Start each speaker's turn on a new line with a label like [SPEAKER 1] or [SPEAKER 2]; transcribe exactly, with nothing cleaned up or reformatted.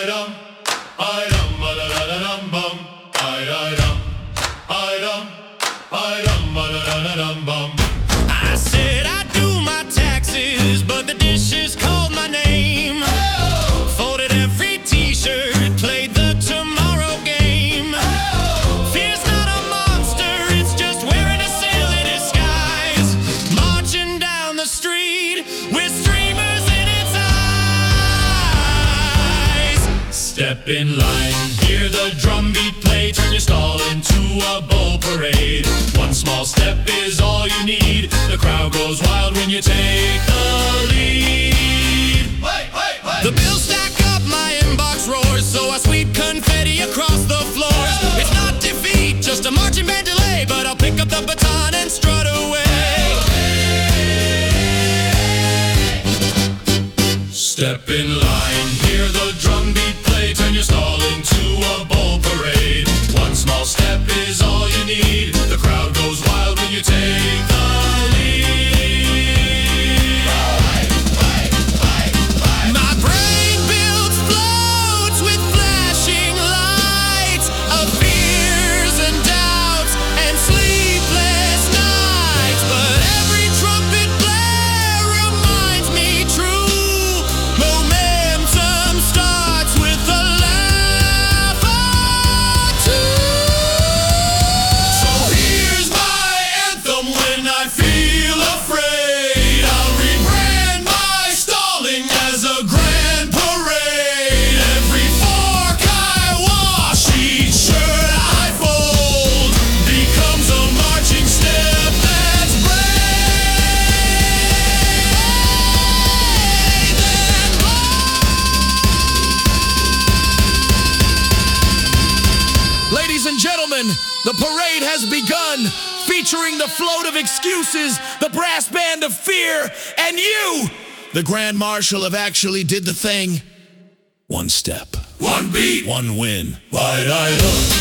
[SPEAKER 1] dum, I dum, ba da da da dum bum, I da dum, I dum, I dum, ba da da da dum bum.
[SPEAKER 2] I said I do my taxes, but the dishes called my name.
[SPEAKER 1] Oh!
[SPEAKER 2] Folded every t-shirt, played the tomorrow game.
[SPEAKER 1] Oh!
[SPEAKER 2] Fear's not a monster, it's just wearing a silly disguise. Marching down the street with streamers in its eyes.
[SPEAKER 1] Step in line, hear the drum beat play, turn your stall into a bull parade. One small step is all you need, the crowd goes wild when you take the lead. Wait, wait, wait.
[SPEAKER 2] The bills stack up, my inbox roars, so I sweep confetti across the floors.
[SPEAKER 1] Oh!
[SPEAKER 2] It's not defeat, just a marching band delay, but I'll pick up the baton and strut away.
[SPEAKER 1] Step in line, hear the drum beat play, turn your stall into a bull parade. One small step is all you need, the crowd goes wild when you take the lead.
[SPEAKER 2] My brain builds floats with flashing lights of fears and doubts and sleepless nights. But every trumpet blare reminds me true. Momentum starts with a laugh or two.
[SPEAKER 1] So here's my anthem when I feel afraid. I'll rebrand my stalling as a grand parade. Every fork I wash, each shirt I fold becomes a marching step that's brave and bold.
[SPEAKER 2] Ladies and gentlemen, the parade has begun, featuring the float of excuses, the brass band of fear, and you, the Grand Marshal, have actually did the thing. One step,
[SPEAKER 1] One beat,
[SPEAKER 2] one win.
[SPEAKER 1] wide-eyed look.